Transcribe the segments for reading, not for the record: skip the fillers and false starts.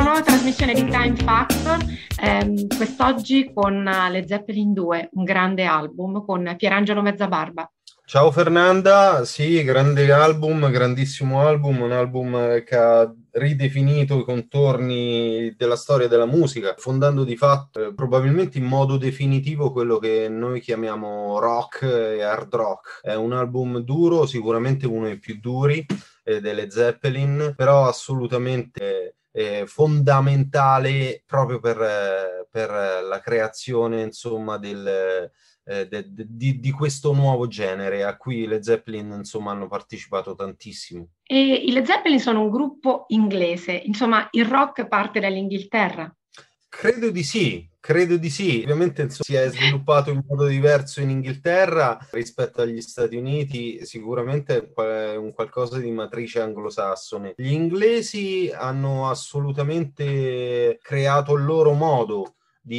nuova trasmissione di Time Factor, quest'oggi con Led Zeppelin 2, un grande album con Pierangelo Mezzabarba. Ciao Fernanda, sì, grande album, grandissimo album, un album che ha ridefinito i contorni della storia della musica, fondando di fatto probabilmente in modo definitivo quello che noi chiamiamo rock e hard rock. È un album duro, sicuramente uno dei più duri delle Zeppelin, però assolutamente fondamentale proprio per la creazione, insomma, di questo nuovo genere a cui le Zeppelin, insomma, hanno partecipato tantissimo. E i Led Zeppelin sono un gruppo inglese, insomma il rock parte dall'Inghilterra. Credo di sì, credo di sì. Ovviamente insomma, si è sviluppato in modo diverso in Inghilterra rispetto agli Stati Uniti, sicuramente è un qualcosa di matrice anglosassone. Gli inglesi hanno assolutamente creato il loro modo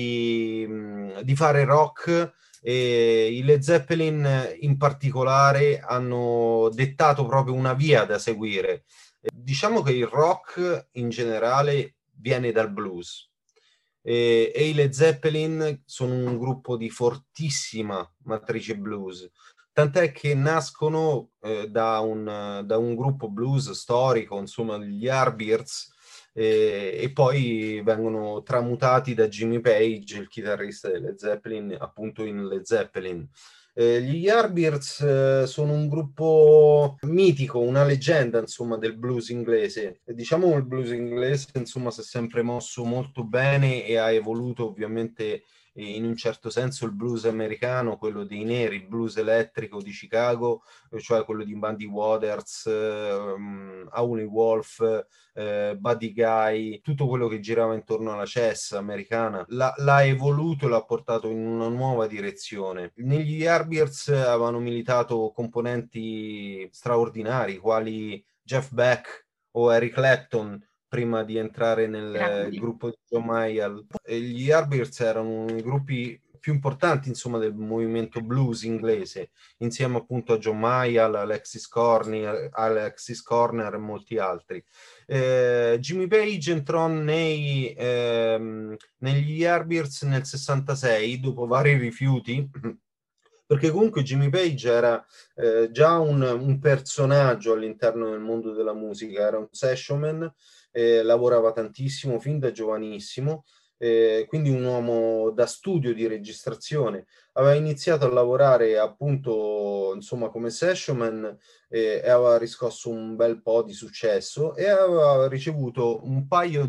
di fare rock, e i Led Zeppelin in particolare hanno dettato proprio una via da seguire. Diciamo che il rock in generale viene dal blues. E i Led Zeppelin sono un gruppo di fortissima matrice blues, tant'è che nascono da un gruppo blues storico, insomma, gli Yardbirds, e poi vengono tramutati da Jimmy Page, il chitarrista dei Led Zeppelin, appunto in Led Zeppelin. Gli Yardbirds sono un gruppo mitico, una leggenda, insomma, del blues inglese. E diciamo che il blues inglese, insomma, si è sempre mosso molto bene e ha evoluto ovviamente in un certo senso il blues americano, quello dei neri, il blues elettrico di Chicago, cioè quello di Muddy Waters, Howlin' Wolf, Buddy Guy, tutto quello che girava intorno alla chess americana, l'ha evoluto e l'ha portato in una nuova direzione. Negli Yardbirds avevano militato componenti straordinari, quali Jeff Beck o Eric Clapton, prima di entrare nel Grandi. gruppo di John Mayall. Gli Yardbirds erano i gruppi più importanti, insomma, del movimento blues inglese, insieme appunto a John Mayall, Alexis Corner e molti altri. Jimmy Page entrò negli Yardbirds nel 66, dopo vari rifiuti, perché comunque Jimmy Page era già un personaggio all'interno del mondo della musica, era un sessionman, lavorava tantissimo fin da giovanissimo, quindi un uomo da studio di registrazione. Aveva iniziato a lavorare appunto, insomma, come sessionman, e aveva riscosso un bel po' di successo e aveva ricevuto un paio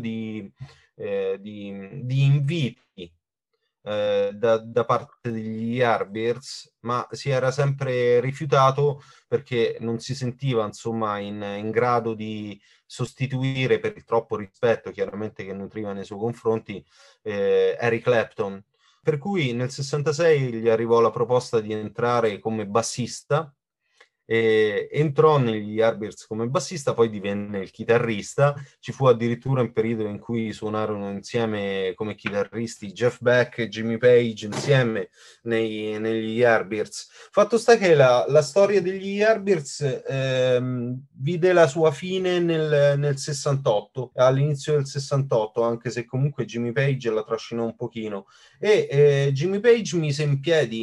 di inviti da parte degli Yardbirds, ma si era sempre rifiutato perché non si sentiva, insomma, in grado di sostituire, per il troppo rispetto chiaramente che nutriva nei suoi confronti, Eric Clapton. Per cui nel 66 gli arrivò la proposta di entrare come bassista. Entrò negli Yardbirds come bassista, poi divenne il chitarrista. Ci fu addirittura un periodo in cui suonarono insieme come chitarristi Jeff Beck e Jimmy Page insieme negli Yardbirds. Fatto sta che la storia degli Yardbirds vide la sua fine nel 68, all'inizio del 68, anche se comunque Jimmy Page la trascinò un pochino. Jimmy Page mise in piedi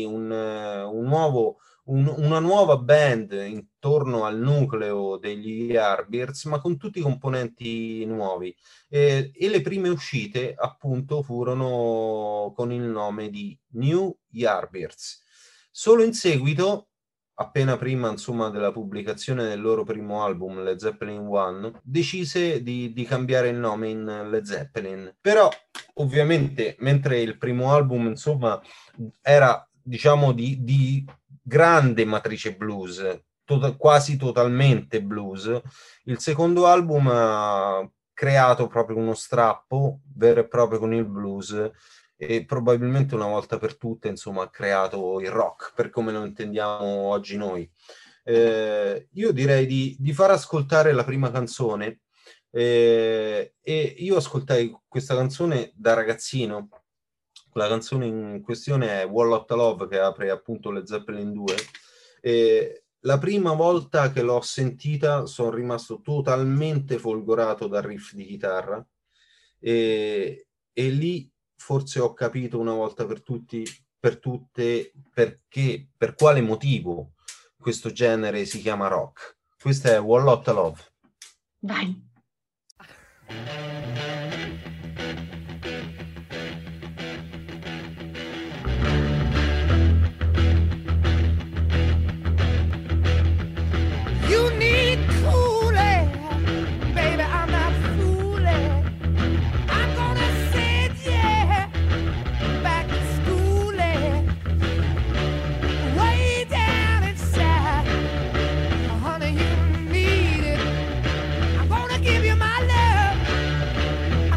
una nuova band intorno al nucleo degli Yardbirds, ma con tutti i componenti nuovi. E le prime uscite, appunto, furono con il nome di New Yardbirds. Solo in seguito, appena prima, insomma, della pubblicazione del loro primo album, Led Zeppelin 1, decise di cambiare il nome in Led Zeppelin. Però, ovviamente, mentre il primo album, insomma, era, diciamo, di grande matrice blues, quasi totalmente blues, il secondo album ha creato proprio uno strappo vero e proprio con il blues e probabilmente una volta per tutte, insomma, ha creato il rock per come lo intendiamo oggi noi. Io direi di far ascoltare la prima canzone, e io ascoltai questa canzone da ragazzino. La canzone in questione è Wall of the Love, che apre appunto le Zeppelin 2. La prima volta che l'ho sentita sono rimasto totalmente folgorato dal riff di chitarra, e lì forse ho capito una volta per tutte perché, per quale motivo questo genere si chiama rock. Questa è One Lotta Love. Vai. You need cooling, baby, I'm not fooling. I'm gonna send you back to schooling, way down inside. Honey, you need it. I'm gonna give you my love.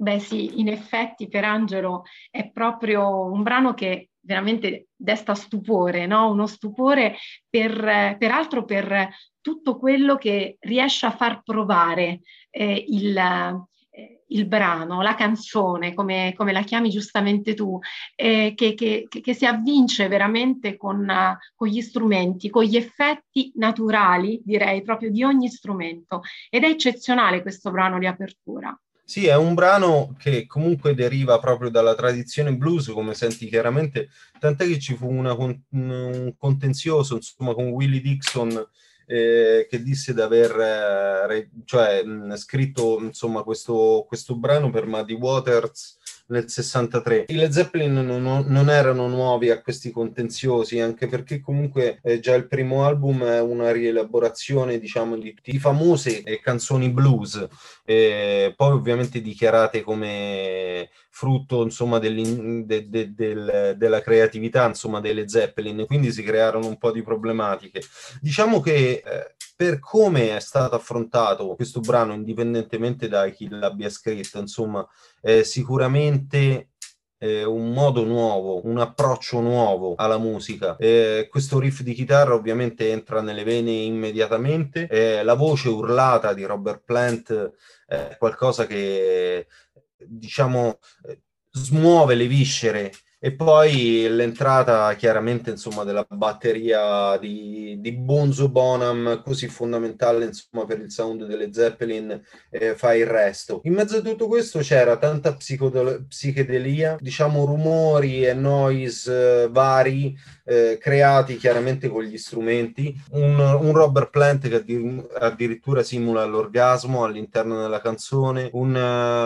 Beh sì, in effetti Pierangelo è proprio un brano che veramente desta stupore, no? Uno stupore peraltro per tutto quello che riesce a far provare il brano, la canzone, come la chiami giustamente tu, che si avvince veramente con gli strumenti, con gli effetti naturali, direi, proprio di ogni strumento. Ed è eccezionale questo brano di apertura. Sì, è un brano che comunque deriva proprio dalla tradizione blues, come senti chiaramente, tant'è che ci fu un contenzioso, insomma, con Willie Dixon, che disse di aver scritto, insomma, questo brano per Muddy Waters nel 63. I Led Zeppelin non erano nuovi a questi contenziosi, anche perché comunque già il primo album è una rielaborazione, diciamo, di famose canzoni blues, poi ovviamente dichiarate come frutto, insomma, della creatività, insomma, dei Led Zeppelin, quindi si crearono un po' di problematiche. Diciamo che per come è stato affrontato questo brano, indipendentemente da chi l'abbia scritto, insomma, sicuramente un modo nuovo, un approccio nuovo alla musica. Questo riff di chitarra ovviamente entra nelle vene immediatamente, la voce urlata di Robert Plant è qualcosa che, diciamo, smuove le viscere. E poi l'entrata chiaramente, insomma, della batteria di Bonzo Bonham, così fondamentale, insomma, per il sound delle Zeppelin, fa il resto. In mezzo a tutto questo c'era tanta psichedelia, diciamo rumori e noise vari, creati chiaramente con gli strumenti. Un Robert Plant che addirittura simula l'orgasmo all'interno della canzone, un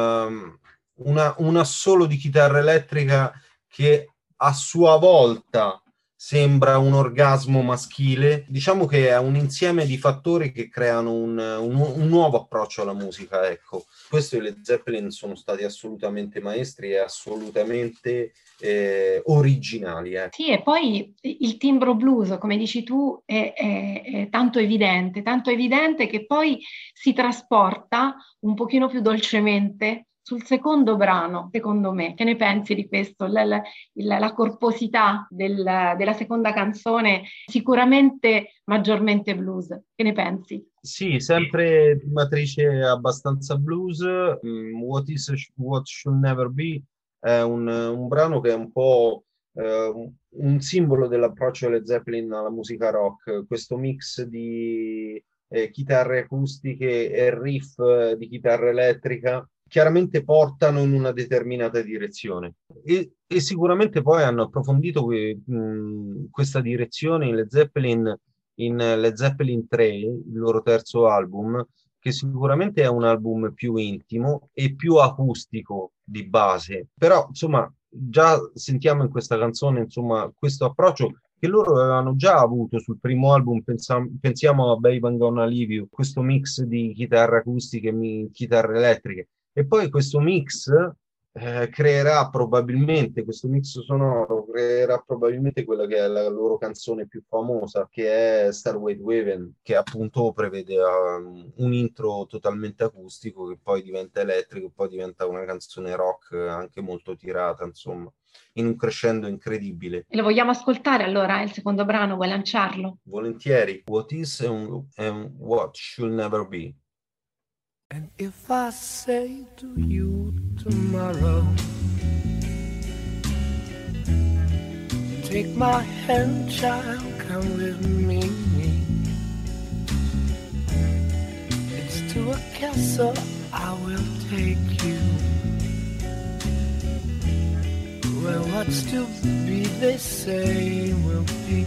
assolo di chitarra elettrica che a sua volta sembra un orgasmo maschile. Diciamo che è un insieme di fattori che creano un nuovo approccio alla musica, ecco. Questo i Led Zeppelin sono stati assolutamente maestri e assolutamente originali. Sì, e poi il timbro blues, come dici tu, è tanto evidente che poi si trasporta un pochino più dolcemente sul secondo brano, secondo me. Che ne pensi di questo? La corposità della seconda canzone, sicuramente maggiormente blues. Che ne pensi? Sì, sempre di matrice abbastanza blues. What Should Never Be è un brano che è un po' un simbolo dell'approccio delle Zeppelin alla musica rock. Questo mix di chitarre acustiche e riff di chitarra elettrica chiaramente portano in una determinata direzione e sicuramente poi hanno approfondito questa direzione in Led Zeppelin 3, il loro terzo album, che sicuramente è un album più intimo e più acustico di base, però insomma già sentiamo in questa canzone, insomma, questo approccio che loro avevano già avuto sul primo album. Pensiamo a Babe I'm Gonna Leave You, questo mix di chitarre acustiche e chitarre elettriche. E poi questo mix questo mix sonoro creerà probabilmente quella che è la loro canzone più famosa, che è Starway to Heaven, che appunto prevede un intro totalmente acustico che poi diventa elettrico e poi diventa una canzone rock anche molto tirata, insomma, in un crescendo incredibile. E lo vogliamo ascoltare allora, il secondo brano, vuoi lanciarlo? Volentieri. What Is and What Should Never Be. And if I say to you tomorrow, take my hand, child, come with me. It's to a castle I will take you, where what's to be, they say, will be.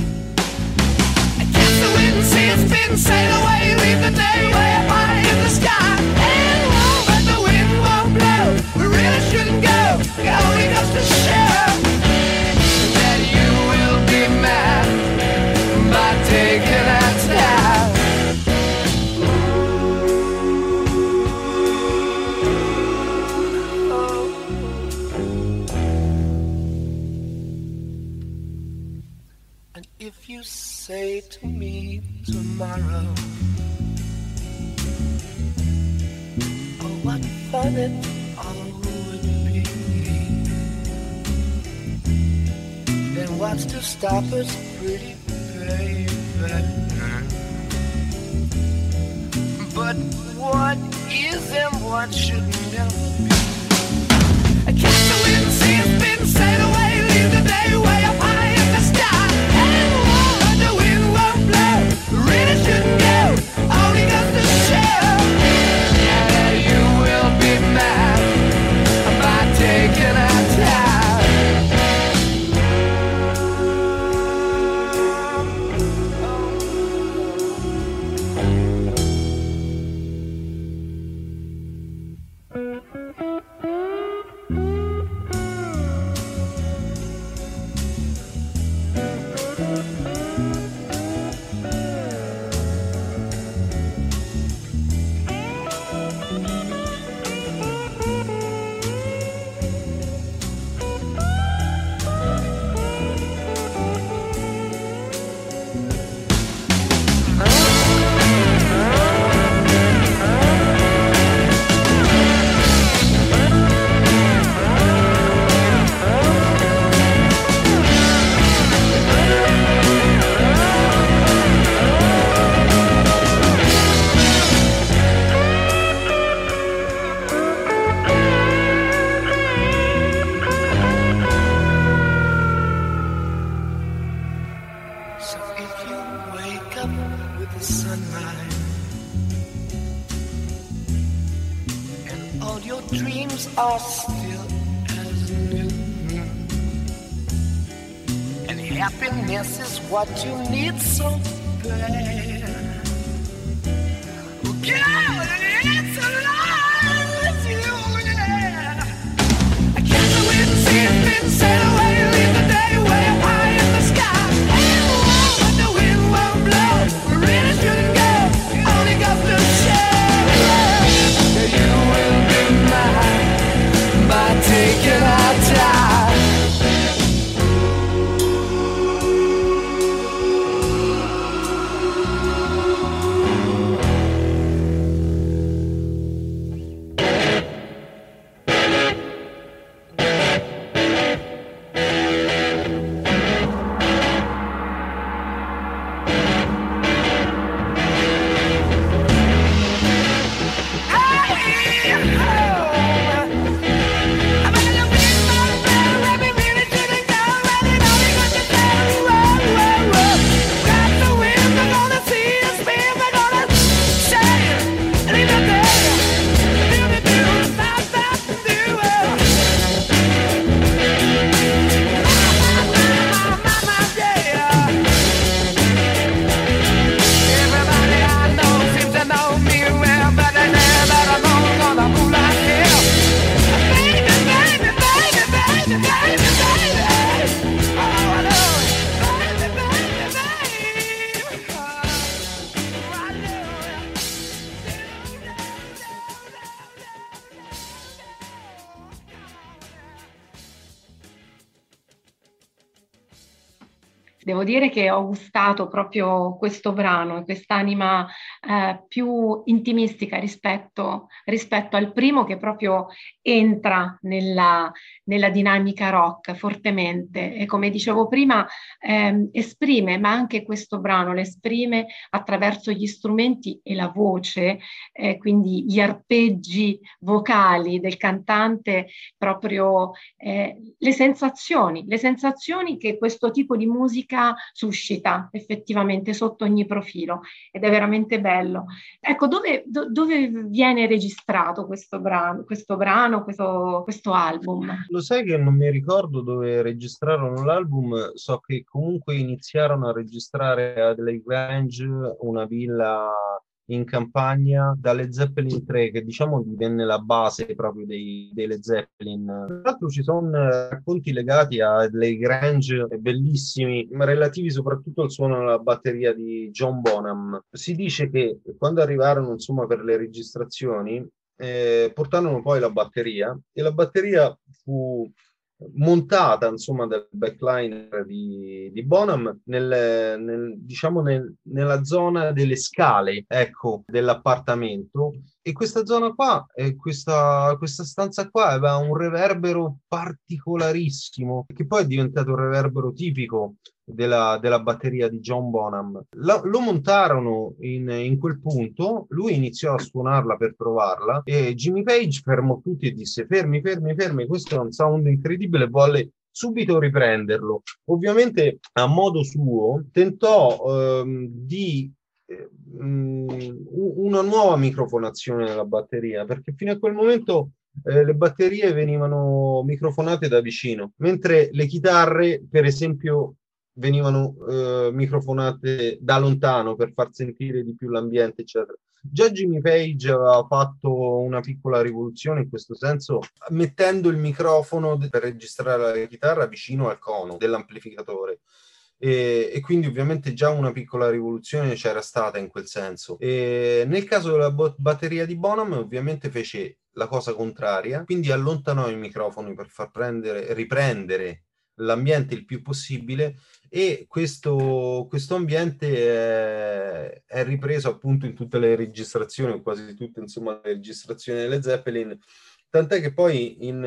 The wind sails, spin, sail away, leave the day way up high in the sky. And won't, but the wind won't blow. We really shouldn't go. It only goes to show that you will be mad by taking that style. And if you say to me tomorrow, oh, what fun it all wants to stop us, pretty baby. But what is and what should never be. I catch the wind, see it spin, sail away, leave the day way up high in the sky. And won't the wind won't blow, really shouldn't go, only goes to show. And you will be mad about taking our time. Are still as new, and happiness is what you need so bad. Girl, it's alive with you, yeah. I catch the wind, see it spin, sail away, leave the day way up high in the sky. And the wind won't blow, we really shouldn't go, only goes to show that you will be mine by taking our time. Devo dire che ho gustato proprio questo brano, quest'anima più intimistica rispetto al primo, che proprio entra nella dinamica rock fortemente e, come dicevo prima, esprime, ma anche questo brano l'esprime attraverso gli strumenti e la voce, quindi gli arpeggi vocali del cantante, proprio le sensazioni che questo tipo di musica suscita effettivamente sotto ogni profilo, ed è veramente bello. Ecco, dove viene registrato questo brano, questo album? Lo sai che non mi ricordo dove registrarono l'album, so che comunque iniziarono a registrare a Adelaide Grange, una villa in campagna, dalle Zeppelin 3, che diciamo divenne la base proprio dei Led Zeppelin. Tra l'altro ci sono racconti legati a Adelaide Grange bellissimi, relativi soprattutto al suono della batteria di John Bonham. Si dice che quando arrivarono, insomma, per le registrazioni, portarono poi la batteria, e la batteria fu montata insomma dal backliner di Bonham diciamo nella zona delle scale, ecco, dell'appartamento. E questa zona qua, questa stanza qua aveva un reverbero particolarissimo, che poi è diventato un reverbero tipico della batteria di John Bonham. Lo montarono in quel punto, lui iniziò a suonarla per provarla e Jimmy Page fermò tutti e disse: fermi, fermi, fermi, questo è un sound incredibile, volle subito riprenderlo. Ovviamente a modo suo tentò di una nuova microfonazione della batteria, perché fino a quel momento le batterie venivano microfonate da vicino, mentre le chitarre, per esempio, venivano microfonate da lontano per far sentire di più l'ambiente, eccetera. Già Jimmy Page aveva fatto una piccola rivoluzione in questo senso, mettendo il microfono per registrare la chitarra vicino al cono dell'amplificatore. E quindi ovviamente già una piccola rivoluzione c'era stata in quel senso. E nel caso della batteria di Bonham ovviamente fece la cosa contraria, quindi allontanò i microfoni per far riprendere l'ambiente il più possibile, e questo ambiente è ripreso appunto in tutte le registrazioni, o quasi tutte, insomma, le registrazioni delle Zeppelin, tant'è che poi in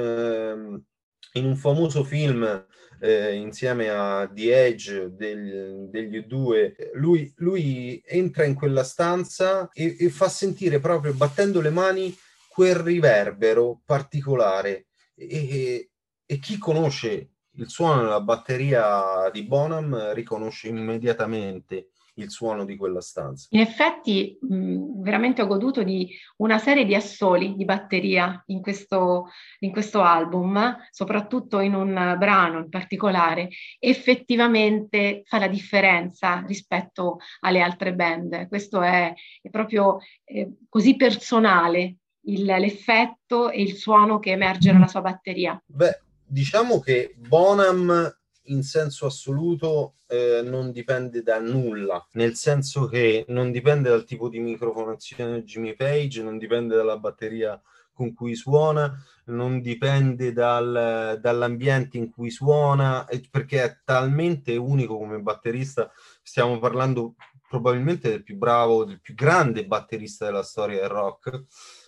un famoso film insieme a The Edge degli due, lui entra in quella stanza e fa sentire proprio, battendo le mani, quel riverbero particolare, e chi conosce il suono della batteria di Bonham riconosce immediatamente il suono di quella stanza. In effetti, veramente ho goduto di una serie di assoli di batteria in questo album, soprattutto in un brano in particolare. Effettivamente fa la differenza rispetto alle altre band. Questo è proprio così personale l'effetto e il suono che emerge dalla sua batteria. Beh, diciamo che Bonham in senso assoluto non dipende da nulla, nel senso che non dipende dal tipo di microfonazione di Jimmy Page, non dipende dalla batteria con cui suona, non dipende dall'ambiente in cui suona, perché è talmente unico come batterista. Stiamo parlando probabilmente del più bravo, del più grande batterista della storia del rock.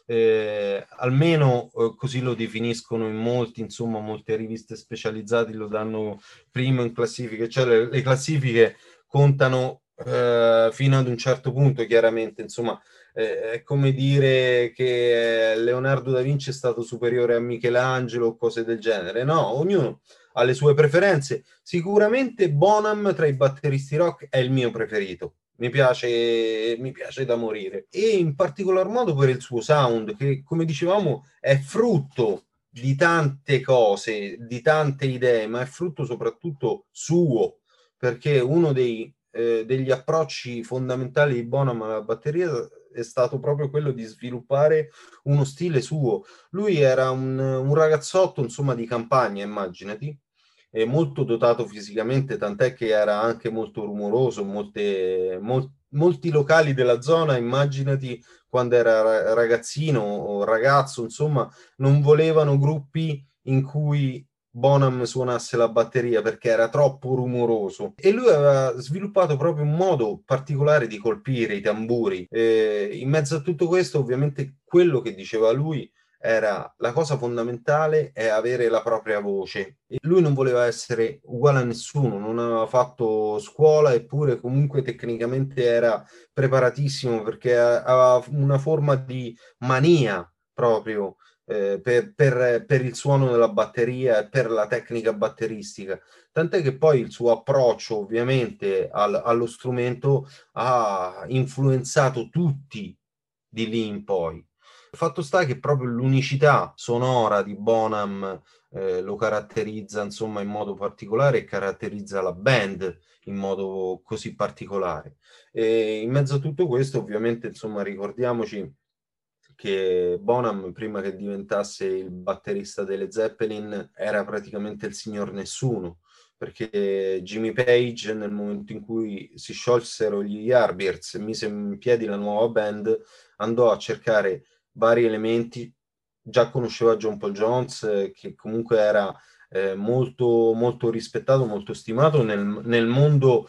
Almeno così lo definiscono in molti, insomma, molte riviste specializzate lo danno primo in classifiche, cioè le classifiche contano fino ad un certo punto, chiaramente, insomma, è come dire che Leonardo da Vinci è stato superiore a Michelangelo o cose del genere. No, ognuno ha le sue preferenze. Sicuramente Bonham tra i batteristi rock è il mio preferito. Mi piace da morire, e in particolar modo per il suo sound, che, come dicevamo, è frutto di tante cose, di tante idee, ma è frutto soprattutto suo, perché uno degli approcci fondamentali di Bonham alla batteria è stato proprio quello di sviluppare uno stile suo. Lui era un ragazzotto, insomma, di campagna, immaginati, molto dotato fisicamente, tant'è che era anche molto rumoroso. Molti locali della zona, immaginati, quando era ragazzino o ragazzo, insomma, non volevano gruppi in cui Bonham suonasse la batteria perché era troppo rumoroso, e lui aveva sviluppato proprio un modo particolare di colpire i tamburi. In mezzo a tutto questo, ovviamente, quello che diceva lui era: la cosa fondamentale è avere la propria voce, e lui non voleva essere uguale a nessuno, non aveva fatto scuola, eppure comunque tecnicamente era preparatissimo, perché aveva una forma di mania proprio per il suono della batteria e per la tecnica batteristica, tant'è che poi il suo approccio ovviamente allo strumento ha influenzato tutti di lì in poi. Il fatto sta che proprio l'unicità sonora di Bonham lo caratterizza, insomma, in modo particolare, e caratterizza la band in modo così particolare. E in mezzo a tutto questo, ovviamente, insomma, ricordiamoci che Bonham, prima che diventasse il batterista delle Zeppelin, era praticamente il signor nessuno, perché Jimmy Page, nel momento in cui si sciolsero gli Yardbirds e mise in piedi la nuova band, andò a cercare vari elementi. Già conosceva John Paul Jones, che comunque era molto, molto rispettato, molto stimato nel mondo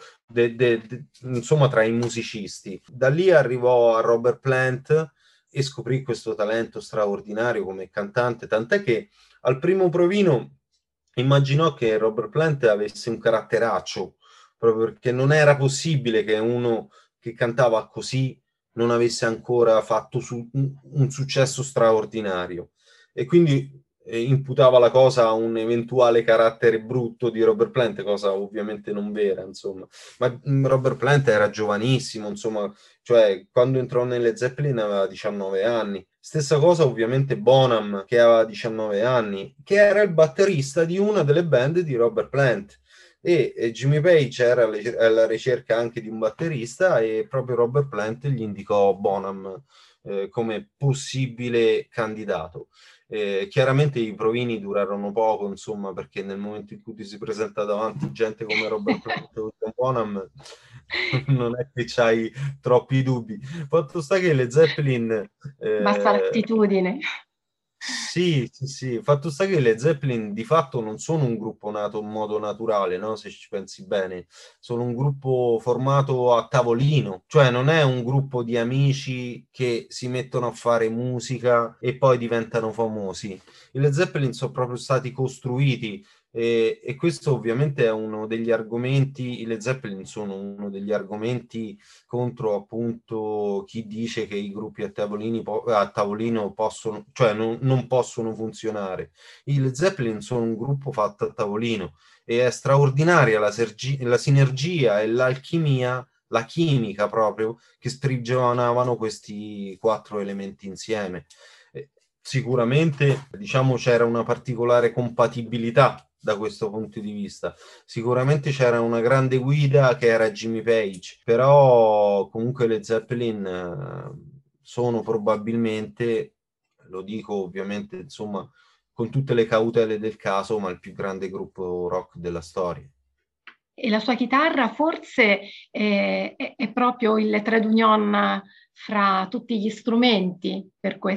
insomma tra i musicisti. Da lì arrivò a Robert Plant e scoprì questo talento straordinario come cantante, tant'è che al primo provino immaginò che Robert Plant avesse un caratteraccio, proprio perché non era possibile che uno che cantava così non avesse ancora fatto un successo straordinario. E quindi imputava la cosa a un eventuale carattere brutto di Robert Plant, cosa ovviamente non vera, insomma. Ma Robert Plant era giovanissimo, insomma, cioè quando entrò nelle Zeppelin aveva 19 anni. Stessa cosa ovviamente Bonham, che aveva 19 anni, che era il batterista di una delle band di Robert Plant. E Jimmy Page era alla ricerca anche di un batterista e proprio Robert Plant gli indicò Bonham come possibile candidato. Chiaramente i provini durarono poco, insomma, perché nel momento in cui ti si presenta davanti gente come Robert Plant o John Bonham, non è che c'hai troppi dubbi. Fatto sta che le Zeppelin... Basta l'attitudine. Sì, sì, sì. Fatto sta che le Zeppelin di fatto non sono un gruppo nato in modo naturale, no? Se ci pensi bene, sono un gruppo formato a tavolino, cioè non è un gruppo di amici che si mettono a fare musica e poi diventano famosi. I Led Zeppelin sono proprio stati costruiti e questo ovviamente è uno degli argomenti, i Led Zeppelin sono uno degli argomenti contro appunto chi dice che i gruppi a tavolino possono, cioè non possono funzionare. I Led Zeppelin sono un gruppo fatto a tavolino e è straordinaria la sinergia e l'alchimia, la chimica proprio, che sprigionavano questi quattro elementi insieme. Sicuramente, diciamo, c'era una particolare compatibilità da questo punto di vista. Sicuramente c'era una grande guida che era Jimmy Page, però comunque le Zeppelin sono probabilmente, lo dico ovviamente, insomma, con tutte le cautele del caso, ma il più grande gruppo rock della storia. E la sua chitarra forse è proprio il trade union fra tutti gli strumenti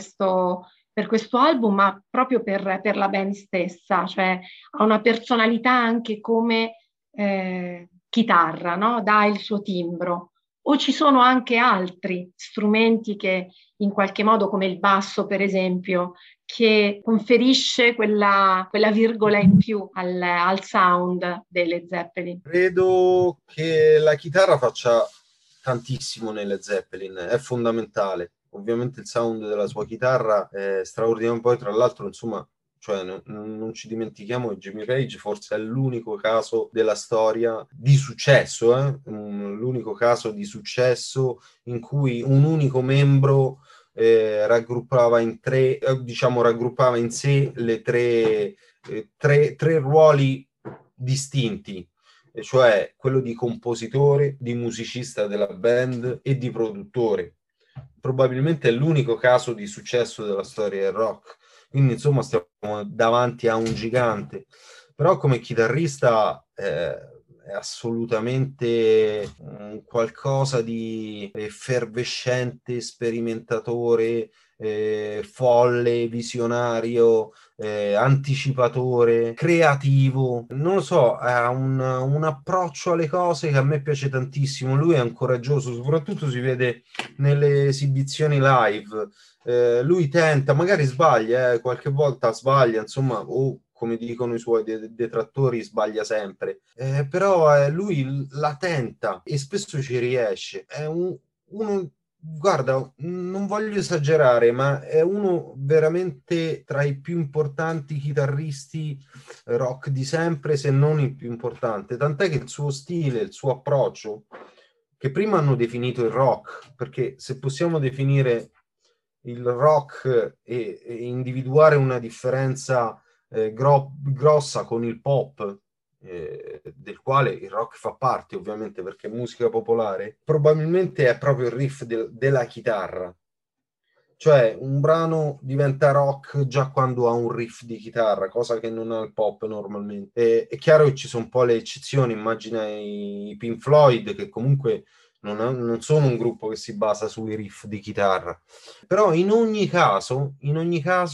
per questo album, ma proprio per la band stessa, cioè ha una personalità anche come chitarra, no? Dà il suo timbro. O ci sono anche altri strumenti che in qualche modo, come il basso per esempio, che conferisce quella virgola in più al sound delle Zeppelin. Credo che la chitarra faccia tantissimo nelle Zeppelin, è fondamentale. Ovviamente il sound della sua chitarra è straordinario, poi tra l'altro, insomma, cioè, non ci dimentichiamo che Jimmy Page forse è l'unico caso della storia di successo, l'unico caso di successo in cui un unico membro raggruppava in raggruppava in sé le tre ruoli distinti, cioè quello di compositore, di musicista della band e di produttore. Probabilmente è l'unico caso di successo della storia del rock. Quindi, insomma, stiamo davanti a un gigante. Però come chitarrista è assolutamente qualcosa di effervescente, sperimentatore, folle, visionario, anticipatore, creativo. Non lo so, ha un approccio alle cose che a me piace tantissimo. Lui è un coraggioso, soprattutto si vede nelle esibizioni live. Lui tenta, magari sbaglia, qualche volta sbaglia, insomma, o come dicono i suoi detrattori, sbaglia sempre. Però lui la tenta e spesso ci riesce. È uno, guarda, non voglio esagerare, ma è uno veramente tra i più importanti chitarristi rock di sempre, se non il più importante. Tant'è che il suo stile, il suo approccio, che prima hanno definito il rock, perché se possiamo definire il rock e individuare una differenza grossa con il pop, del quale il rock fa parte ovviamente perché è musica popolare, probabilmente è proprio il riff della chitarra. Cioè un brano diventa rock già quando ha un riff di chitarra, cosa che non ha il pop normalmente. È chiaro che ci sono un po' le eccezioni, immagina i Pink Floyd che comunque non sono un gruppo che si basa sui riff di chitarra. Però in ogni caso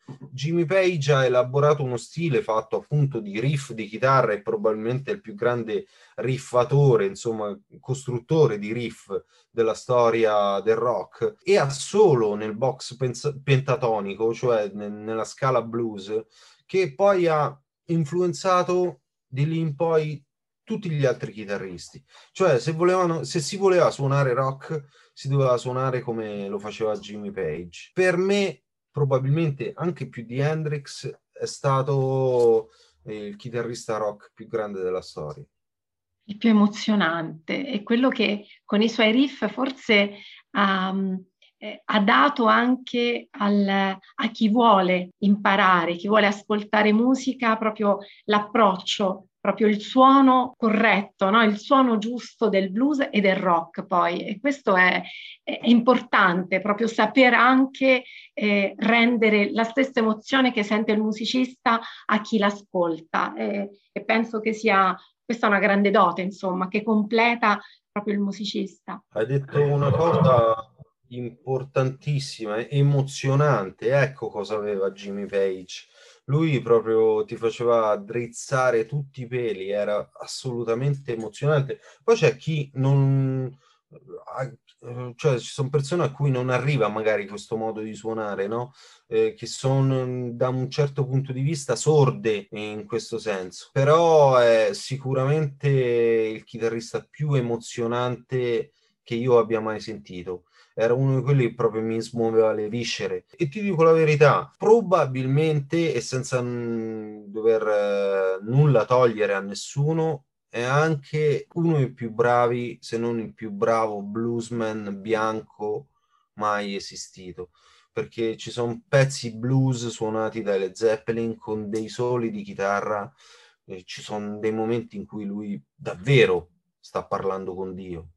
Jimmy Page ha elaborato uno stile fatto appunto di riff di chitarra, e probabilmente il più grande riffatore, insomma, costruttore di riff della storia del rock, e ha solo nel box pentatonico, cioè nella scala blues, che poi ha influenzato di lì in poi tutti gli altri chitarristi. Cioè, se si voleva suonare rock, si doveva suonare come lo faceva Jimmy Page. Per me, probabilmente anche più di Hendrix, è stato il chitarrista rock più grande della storia. Il più emozionante, è quello che con i suoi riff forse ha dato anche a chi vuole imparare, chi vuole ascoltare musica, proprio l'approccio, proprio il suono corretto, no? Il suono giusto del blues e del rock poi. E questo è importante, proprio saper anche rendere la stessa emozione che sente il musicista a chi l'ascolta. E penso che sia questa è una grande dote, insomma, che completa proprio il musicista. Hai detto una cosa importantissima, emozionante. Ecco cosa aveva Jimmy Page. Lui proprio ti faceva drizzare tutti i peli, era assolutamente emozionante. Poi c'è chi non... cioè ci sono persone a cui non arriva magari questo modo di suonare, no? Che sono da un certo punto di vista sorde in questo senso, però è sicuramente il chitarrista più emozionante che io abbia mai sentito. Era uno di quelli che proprio mi smuoveva le viscere. E ti dico la verità, probabilmente, e senza dover nulla togliere a nessuno, è anche uno dei più bravi, se non il più bravo bluesman bianco mai esistito, perché ci sono pezzi blues suonati dai Led Zeppelin con dei soli di chitarra, e ci sono dei momenti in cui lui davvero sta parlando con Dio.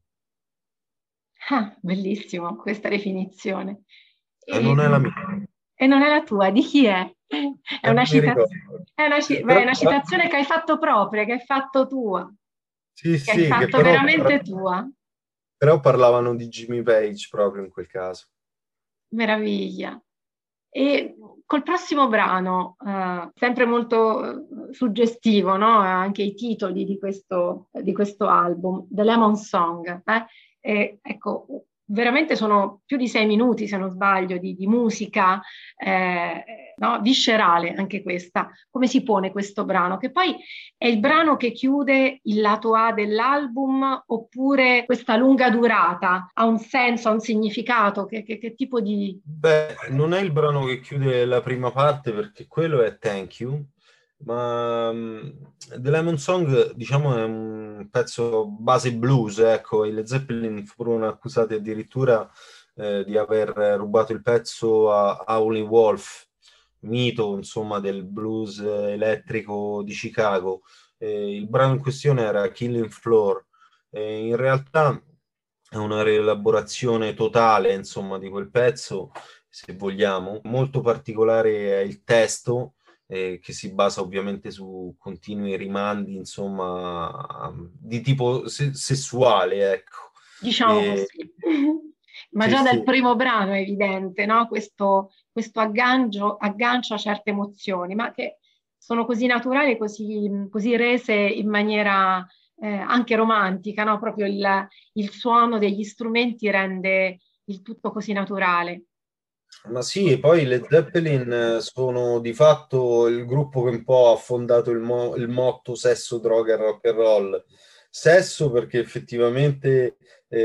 Ah, bellissimo questa definizione. E non è la mia. E non è la tua, di chi è? È Non una mi ricordo. beh, è una citazione che hai fatto propria, che hai fatto tua, Sì, che hai sì, che fatto veramente tua. però parlavano di Jimmy Page proprio in quel caso. Meraviglia. E col prossimo brano, sempre molto suggestivo, no? Anche i titoli di questo album, The Lemon Song. E, ecco, veramente sono più di 6 minuti, se non sbaglio, di musica, no? Viscerale anche questa. Come si pone questo brano? Che poi è il brano che chiude il lato A dell'album, oppure questa lunga durata ha un senso, ha un significato? Che tipo di... Beh, non è il brano che chiude la prima parte, perché quello è Thank You, ma The Lemon Song, diciamo, è un pezzo base blues, ecco. I Led Zeppelin furono accusati addirittura di aver rubato il pezzo a Howlin' Wolf, mito, insomma, del blues elettrico di Chicago. Il brano in questione era Killing Floor. In realtà è una rielaborazione totale, insomma, di quel pezzo, se vogliamo. Molto particolare è il testo, che si basa ovviamente su continui rimandi, insomma, di tipo sessuale, ecco. Diciamo così. Ma Sì, già dal sì. primo brano è evidente, no? Questo aggancio a certe emozioni, ma che sono così naturali, così rese in maniera anche romantica, no? Proprio il suono degli strumenti rende il tutto così naturale. Ma sì, e poi le Zeppelin sono di fatto il gruppo che un po' ha fondato il motto sesso, droga e rock and roll. Sesso perché effettivamente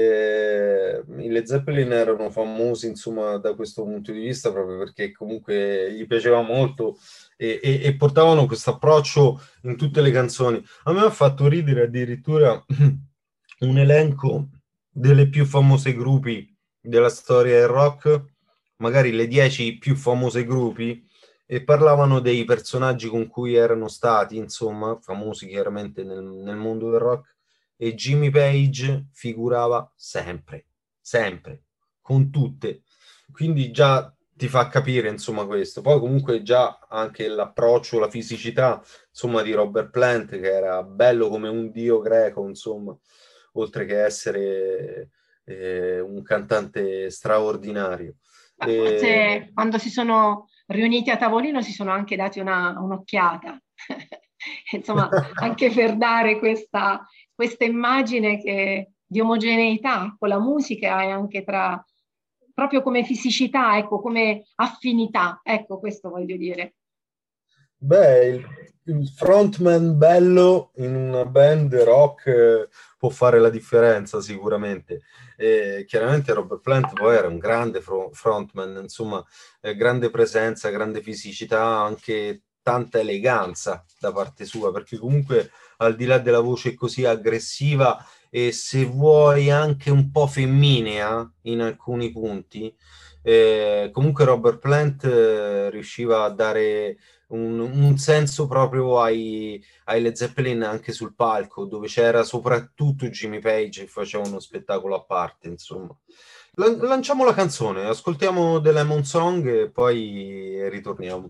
i Led Zeppelin erano famosi, insomma, da questo punto di vista, proprio perché comunque gli piaceva molto e portavano questo approccio in tutte le canzoni. A me ha fatto ridere addirittura un elenco delle più famose gruppi della storia del rock, magari le 10 più famose gruppi, e parlavano dei personaggi con cui erano stati, insomma, famosi chiaramente nel mondo del rock, e Jimmy Page figurava sempre, sempre, con tutte. Quindi già ti fa capire, insomma, questo. Poi comunque già anche l'approccio, la fisicità, insomma, di Robert Plant, che era bello come un dio greco, insomma, oltre che essere un cantante straordinario. Ma forse quando si sono riuniti a tavolino si sono anche dati un'occhiata, insomma, anche per dare questa immagine di omogeneità con la musica e anche proprio come fisicità, ecco, come affinità, ecco, questo voglio dire. Beh, il frontman bello in una band rock può fare la differenza sicuramente. Chiaramente Robert Plant poi era un grande frontman, insomma, grande presenza, grande fisicità, anche tanta eleganza da parte sua, perché comunque al di là della voce così aggressiva e se vuoi anche un po' femminea in alcuni punti, comunque Robert Plant riusciva a dare un senso proprio ai Led Zeppelin anche sul palco, dove c'era soprattutto Jimmy Page che faceva uno spettacolo a parte, insomma. Lanciamo la canzone, ascoltiamo The Lemon Song e poi ritorniamo.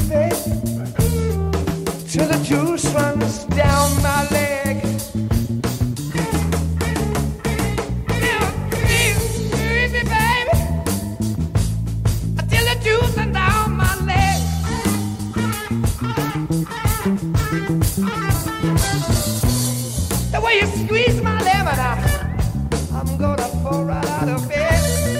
baby, till the juice runs down my leg. Squeeze me, baby, till the juice runs down my leg. The way you squeeze my lemon out, I'm gonna fall right out of bed.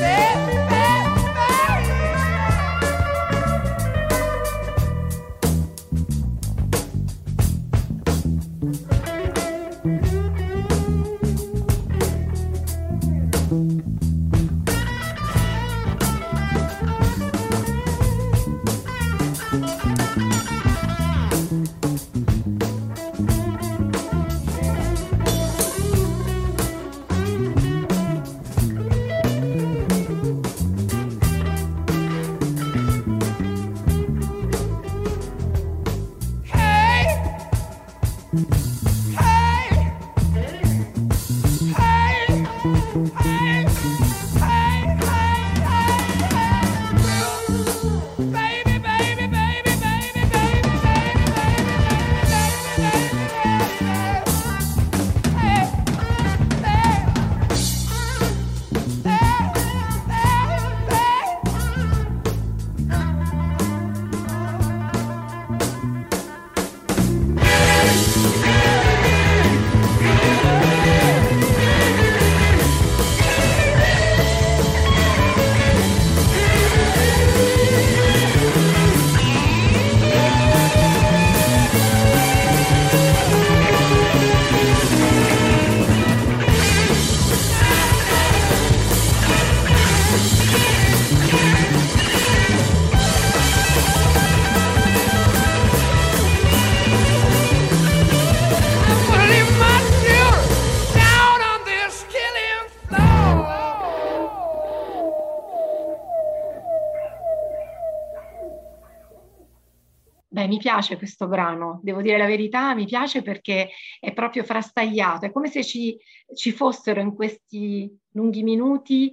Beh, mi piace questo brano, devo dire la verità, mi piace perché è proprio frastagliato, è come se ci fossero in questi lunghi minuti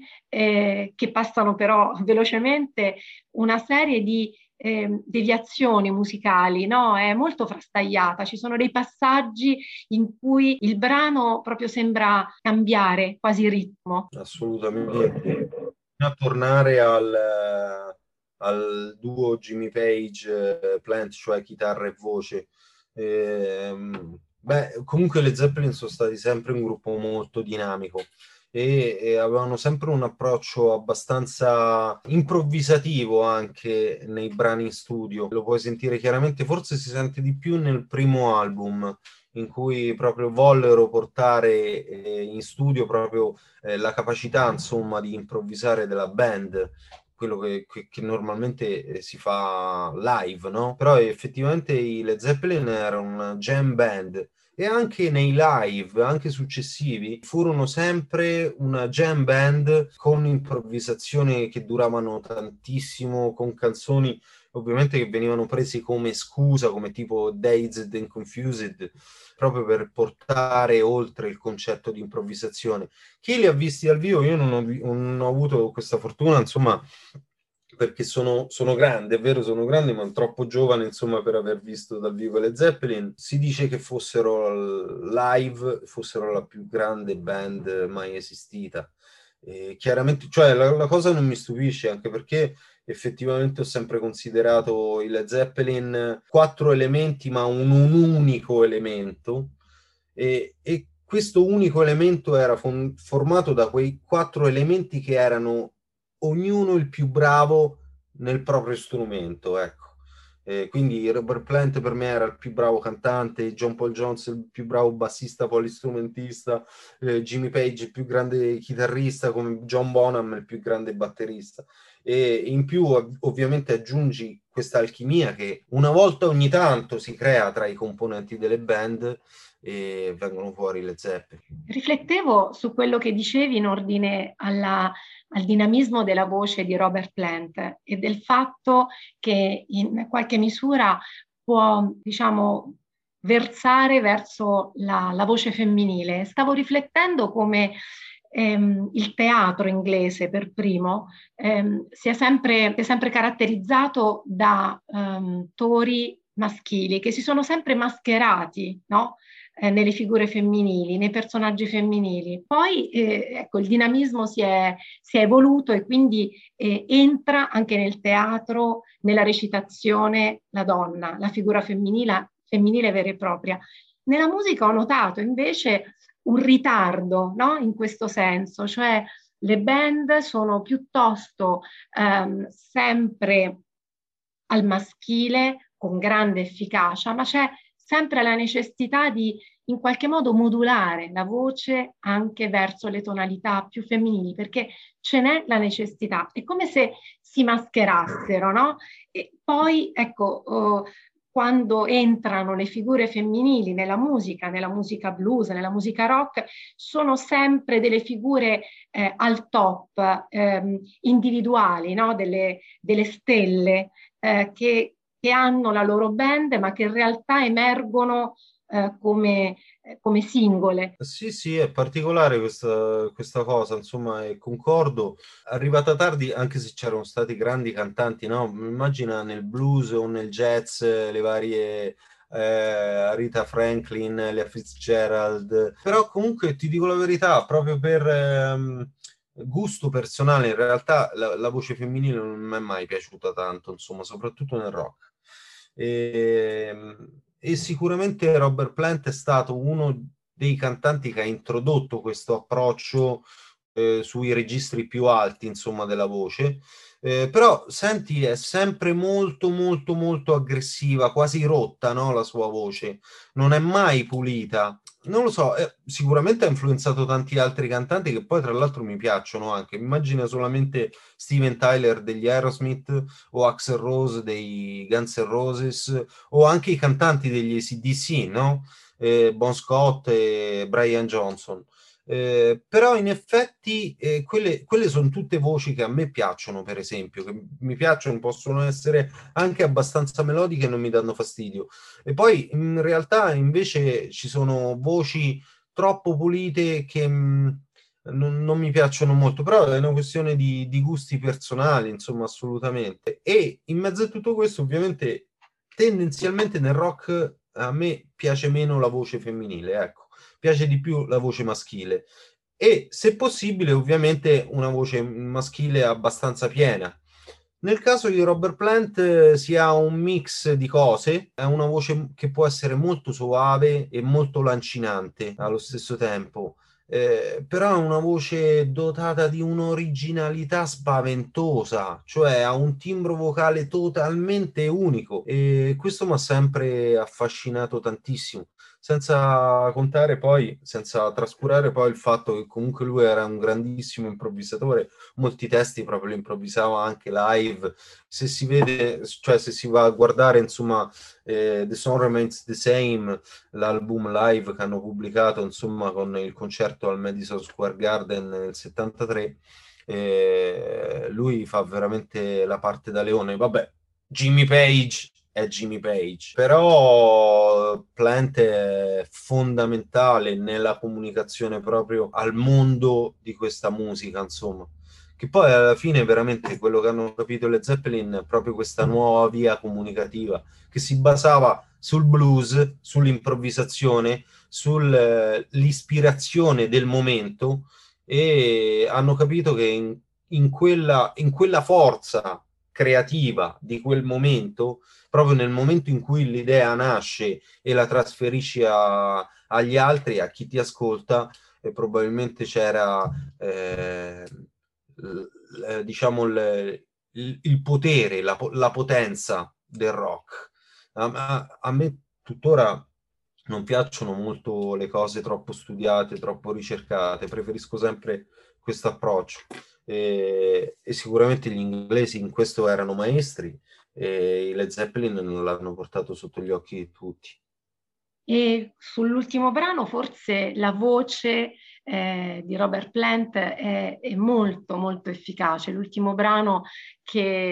che passano però velocemente una serie di deviazioni musicali, no? È molto frastagliata, ci sono dei passaggi in cui il brano proprio sembra cambiare quasi ritmo. Assolutamente. A tornare al duo Jimmy Page Plant, cioè chitarra e voce. Comunque le Zeppelin sono stati sempre un gruppo molto dinamico e avevano sempre un approccio abbastanza improvvisativo anche nei brani in studio. Lo puoi sentire chiaramente, forse si sente di più nel primo album, in cui proprio vollero portare in studio proprio la capacità, insomma, di improvvisare della band, quello che normalmente si fa live, no? Però effettivamente i Led Zeppelin erano una jam band e anche nei live, anche successivi, furono sempre una jam band con improvvisazioni che duravano tantissimo, con canzoni ovviamente che venivano prese come scusa, come tipo Dazed and Confused, proprio per portare oltre il concetto di improvvisazione. Chi li ha visti dal vivo? Io non ho avuto questa fortuna, insomma, perché sono grande, è vero, sono grande, ma troppo giovane, insomma, per aver visto dal vivo le Zeppelin. Si dice che fossero live, fossero la più grande band mai esistita. Chiaramente, cioè, la cosa non mi stupisce, anche perché effettivamente ho sempre considerato i Led Zeppelin 4 elementi, ma un unico elemento, e questo unico elemento era formato da quei 4 elementi che erano ognuno il più bravo nel proprio strumento, ecco. Quindi Robert Plant per me era il più bravo cantante, John Paul Jones il più bravo bassista polistrumentista, Jimmy Page il più grande chitarrista, come John Bonham il più grande batterista. E in più ovviamente aggiungi questa alchimia che una volta ogni tanto si crea tra i componenti delle band e vengono fuori le Zeppelin. Riflettevo su quello che dicevi in ordine al dinamismo della voce di Robert Plant e del fatto che in qualche misura può, diciamo, versare verso la voce femminile. Stavo riflettendo come il teatro inglese per primo si è sempre caratterizzato da attori maschili che si sono sempre mascherati, no? Nelle figure femminili, nei personaggi femminili. Poi ecco, il dinamismo si è evoluto e quindi entra anche nel teatro, nella recitazione, la donna, la figura femminile vera e propria. Nella musica ho notato invece un ritardo, no? In questo senso, cioè le band sono piuttosto sempre al maschile con grande efficacia, ma c'è sempre la necessità di in qualche modo modulare la voce anche verso le tonalità più femminili, perché ce n'è la necessità. È come se si mascherassero, no? E poi, ecco, quando entrano le figure femminili nella musica blues, nella musica rock, sono sempre delle figure al top, individuali, no? Delle stelle che hanno la loro band, ma che in realtà emergono come singole. Sì, sì, è particolare questa cosa, insomma, e concordo. Arrivata tardi, anche se c'erano stati grandi cantanti, no? Immagina nel blues o nel jazz le varie Aretha Franklin, Ella Fitzgerald, però comunque ti dico la verità, proprio per gusto personale, in realtà la voce femminile non mi è mai piaciuta tanto, insomma, soprattutto nel rock. E sicuramente Robert Plant è stato uno dei cantanti che ha introdotto questo approccio sui registri più alti, insomma, della voce. Però, senti, è sempre molto, molto, molto aggressiva, quasi rotta, no? La sua voce. Non è mai pulita. Non lo so, sicuramente ha influenzato tanti altri cantanti che poi, tra l'altro, mi piacciono anche. Immagina solamente Steven Tyler degli Aerosmith o Axl Rose dei Guns N' Roses o anche i cantanti degli AC/DC, no? Bon Scott e Brian Johnson. Però in effetti quelle sono tutte voci che a me piacciono, per esempio, che mi piacciono, possono essere anche abbastanza melodiche e non mi danno fastidio. E poi in realtà invece ci sono voci troppo pulite che non mi piacciono molto, però è una questione di gusti personali, insomma, assolutamente. E in mezzo a tutto questo, ovviamente, tendenzialmente nel rock a me piace meno la voce femminile, ecco, piace di più la voce maschile e se possibile ovviamente una voce maschile abbastanza piena. Nel caso di Robert Plant si ha un mix di cose, è una voce che può essere molto soave e molto lancinante allo stesso tempo. Però è una voce dotata di un'originalità spaventosa, cioè ha un timbro vocale totalmente unico e questo mi ha sempre affascinato tantissimo, senza contare poi, senza trascurare poi il fatto che comunque lui era un grandissimo improvvisatore, molti testi proprio li improvvisava anche live, se si vede, cioè se si va a guardare insomma The Song Remains the Same, l'album live che hanno pubblicato insomma con il concerto al Madison Square Garden nel 73, lui fa veramente la parte da leone. Vabbè, Jimmy Page è Jimmy Page, però Plant è fondamentale nella comunicazione proprio al mondo di questa musica, insomma, che poi alla fine veramente quello che hanno capito le Zeppelin è proprio questa nuova via comunicativa che si basava sul blues, sull'improvvisazione, sull'ispirazione del momento e hanno capito che in quella forza creativa di quel momento, proprio nel momento in cui l'idea nasce e la trasferisci agli altri, a chi ti ascolta, probabilmente c'era diciamo il potere, la potenza del rock. A me tuttora non piacciono molto le cose troppo studiate, troppo ricercate, preferisco sempre questo approccio. E sicuramente gli inglesi in questo erano maestri e i Led Zeppelin non l'hanno portato sotto gli occhi di tutti. E sull'ultimo brano forse la voce di Robert Plant è molto molto efficace. L'ultimo brano che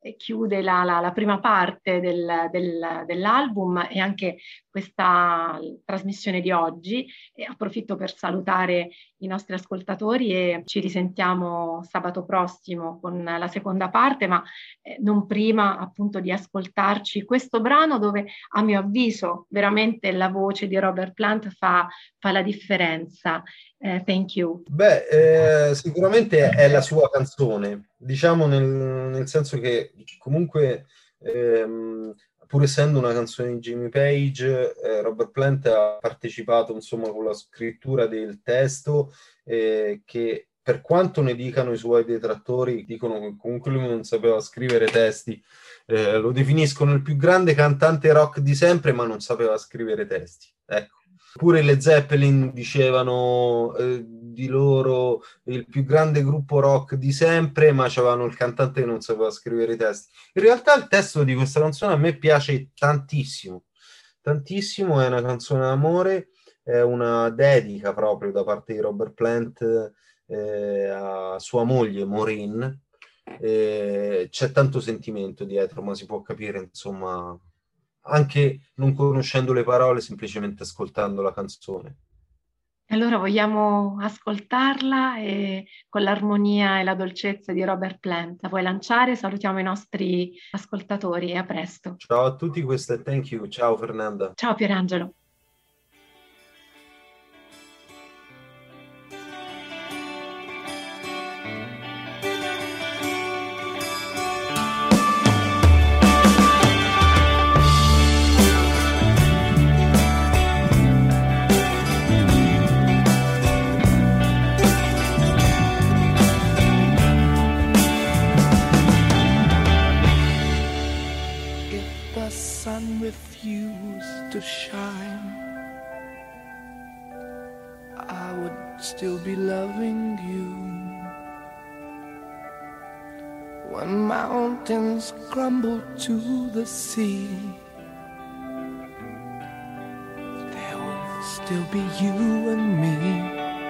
chiude la prima parte dell'album e anche questa trasmissione di oggi. E approfitto per salutare i nostri ascoltatori e ci risentiamo sabato prossimo con la seconda parte, ma non prima appunto di ascoltarci questo brano dove, a mio avviso, veramente la voce di Robert Plant fa la differenza. Thank you. Sicuramente è la sua canzone, diciamo nel senso che comunque pur essendo una canzone di Jimmy Page, Robert Plant ha partecipato insomma con la scrittura del testo, che per quanto ne dicano i suoi detrattori, dicono che comunque lui non sapeva scrivere testi, lo definiscono il più grande cantante rock di sempre, ma non sapeva scrivere testi, ecco. Pure le Zeppelin dicevano di loro il più grande gruppo rock di sempre, ma c'avevano il cantante che non sapeva scrivere i testi. In realtà il testo di questa canzone a me piace tantissimo, tantissimo, è una canzone d'amore, è una dedica proprio da parte di Robert Plant a sua moglie Maureen. C'è tanto sentimento dietro, ma si può capire insomma anche non conoscendo le parole, semplicemente ascoltando la canzone. Allora vogliamo ascoltarla e con l'armonia e la dolcezza di Robert Plant. La vuoi lanciare? Salutiamo i nostri ascoltatori e a presto. Ciao a tutti, questo è Thank You. Ciao Fernanda. Ciao Pierangelo. To shine, I would still be loving you. When mountains crumble to the sea, there will still be you and me.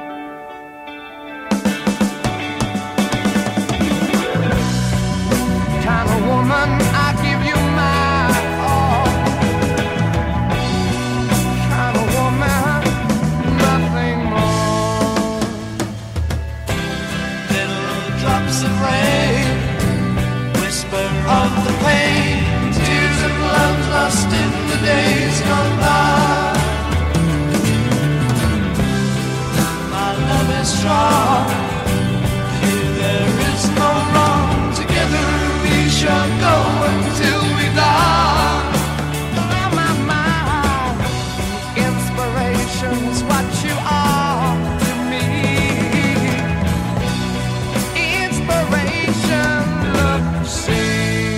Kind of woman, I give you my of the pain, tears of love lost in the days gone by. My love is strong, here there is no wrong. Together we shall go until we die. My inspiration's what you are to me. Inspiration, look, see.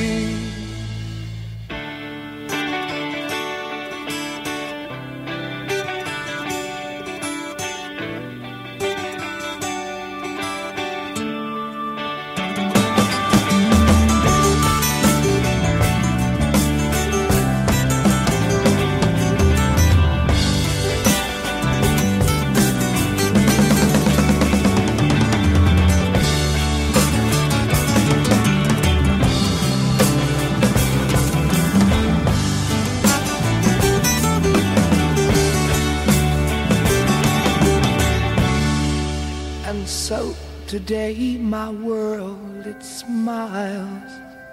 So today my world, it smiles.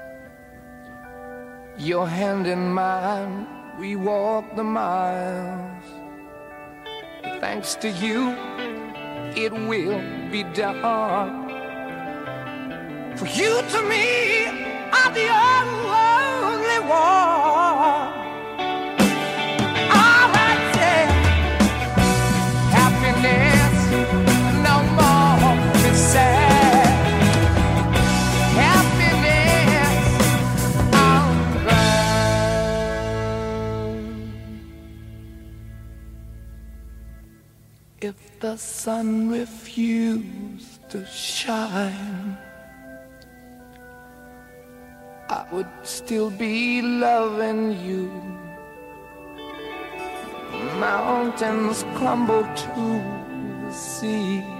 Your hand in mine, we walk the miles. Thanks to you, it will be done. For you to me are the only one. All right, yeah. Happiness, no more be sad. Happiness, I'm glad. If the sun refused to shine, I would still be loving you. Mountains crumble to the sea.